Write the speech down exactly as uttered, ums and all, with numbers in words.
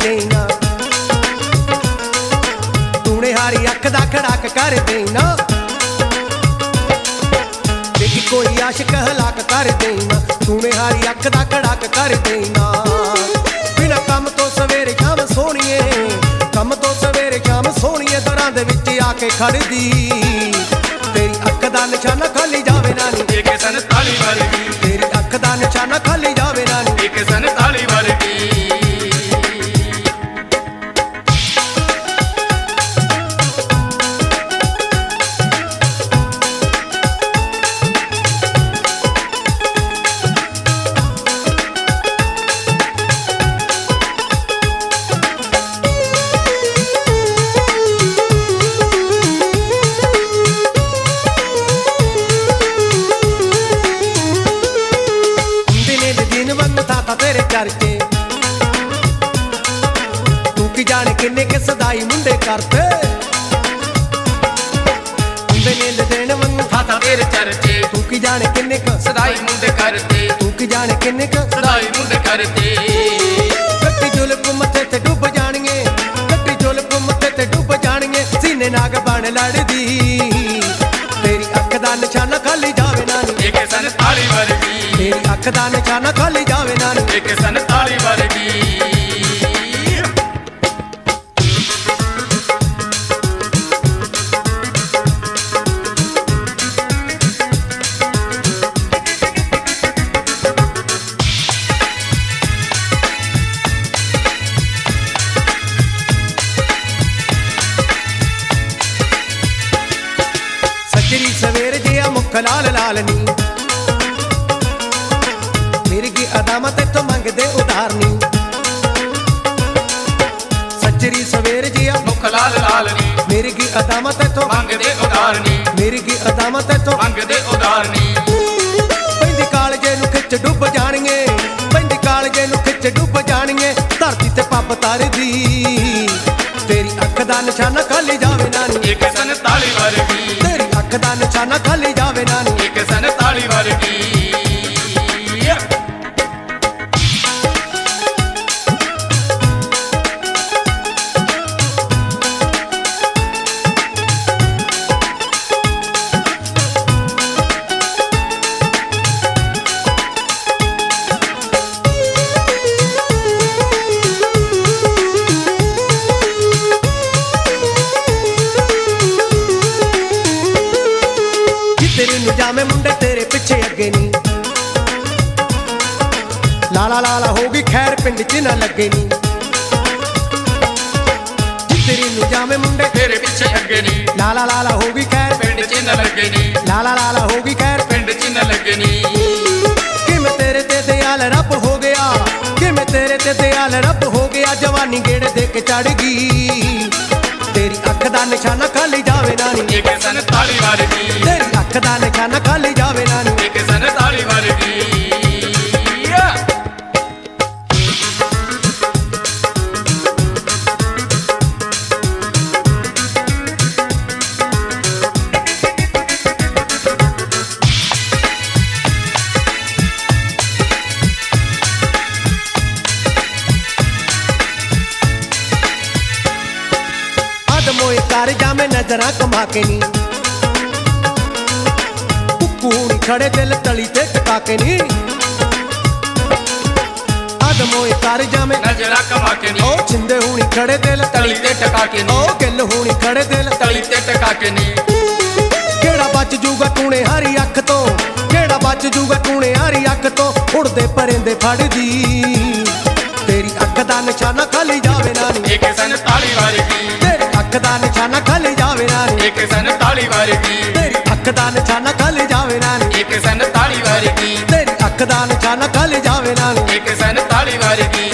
देना, तूने हारी अख दा खड़ाक कर देना, देखी कोई आशिक हलाक कर देना, तूने हारी अख दा खड़ाक कर देना। बिना कम तो सवेरे शाम सोहणीए, कम तो सवेरे शाम सोहणीए दरां दे विच आके खड़दी, तेरी अख दा निशाना खाली जावे नानी एक संताली वर्गी, तेरी अख दा निशाना खाली जावे नानी एक संताली वर्गी। तेरे चर्चे तू की जाने किन्ने के सदाई मुंडे करते, मुंडे नींद देने वंग था तेरे चर्चे, तू की जाने किन्ने का सदाई मुंडे करते, तू की जाने किन्ने का सदाई मुंडे करते। कट्टी जुल्फ मथे ते डुब जानिए, कट्टी जुल्फ मथे ते डुब जानिए, सीने नाग बन लड़दी, तेरी अख दा निशाना खाली जावे नानी एक संताली वर्गी, तेरी अख दा निशाना खाली जावे नानी एक संताली वर्गी। सजरी सवेर जिया मुख लाल लाल नी, मेरी की अदामत तो मंगदे उधार नी, सजरी सवेर जिया मुख लाल लाल नी, मेरी की अदामत तो मंगदे उधार नी, मेरी की अदामत तो मंगदे उधार नी। पैंदी कालजे नू खिच डुब जानिए, पैंदी कालजे नू खिच डुब जानिए, धरती ते पप तरदी, तेरी अख दा निशाना खाली जावे नानी एक संताली वर्गी, तेरी अख दा निशाना खाली जावे नानी एक संताली वर्गी। तेरी निजामे मुंडे तेरे पिछे अगे नी, लाला लाला होगी खैर पिंड च ना लगे नी, तेरी निजामे मुंडे तेरे पीछे अगे नी, लाला लाला होगी खैर पिंड च न लगे नी, लाला लाला होगी खैर पिंड च न लगे नी। कि मैं तेरे ते दयाल रब हो गया, कि मैं तेरे ते दयाल रब हो गया, जवानी गेड़े दे के चढ़ गई, तेरी अख दा निशाना खाली जावे नानी एक संताली वर्गी, तेरी अख दा निशाना खाली जावे नानी एक संताली वर्गी। मोए कार जामे नजरा कमा के नी, कुकू नी खड़े दिल तली ते टका के नी, मोए कार जामे नजरा कमा के नी, ओ छिंदे हुणी खड़े दिल तली ते टका के नी, ओ गिल हुणी खड़े दिल तली ते टका के नी। केड़ा बच जूगा टूने हारी अख तो, केड़ा बच जूगा टूने हारी अख तो, उड़दे परिंदे फड़दी, तेरी अख दा निशाना खाली जावे नानी एक संताली वर्गी, तेरी अख दा निशाना खाली जावे नानी एक संताली वर्गी, तेरी अख दा निशाना खाली जावे नानी एक संताली वर्गी, तेरी अख दा निशाना खाली जावे नानी एक संताली वर्गी।